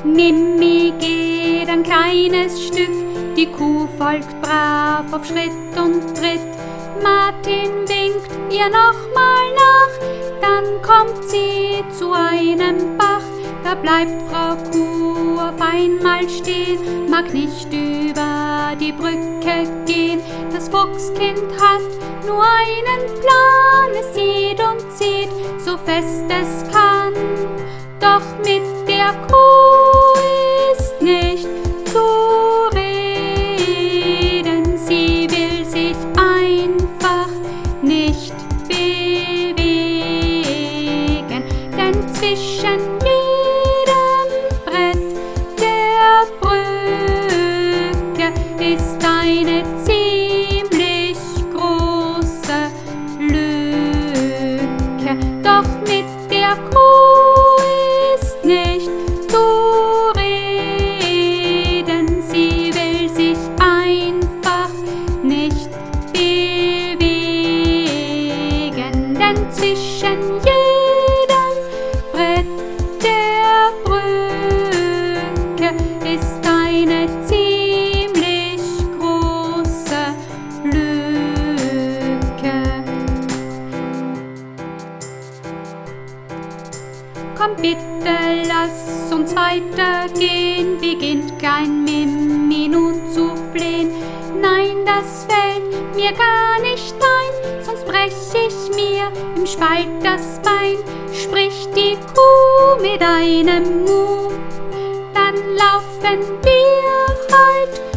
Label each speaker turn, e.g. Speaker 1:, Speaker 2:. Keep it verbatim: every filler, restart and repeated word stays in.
Speaker 1: Mimi geht ein kleines Stück, die Kuh folgt brav auf Schritt und Tritt. Martin winkt ihr nochmal nach, dann kommt sie zu einem Bach. Da bleibt Frau Kuh auf einmal stehen, mag nicht über die Brücke gehen. Das Fuchskind hat nur einen Plan, es sieht und sieht, so fest es kann. Doch mit der Kuh ist nicht zu reden, sie will sich einfach nicht bewegen, denn zwischen jedem Brett der Brücke ist eine ziemlich große Lücke. Doch mit der Kuh ist nicht zu reden, sie will sich einfach nicht bewegen, denn zwischen jedem Brett der Brücke ist eine ziemlich große Lücke. Komm bitte, lass uns weitergehen, beginnt klein Mimi nun zu flehen. Nein, das fällt mir gar nicht ein, sonst brech ich mir im Spalt das Bein. Spricht die Kuh mit einem Mu, dann laufen wir halt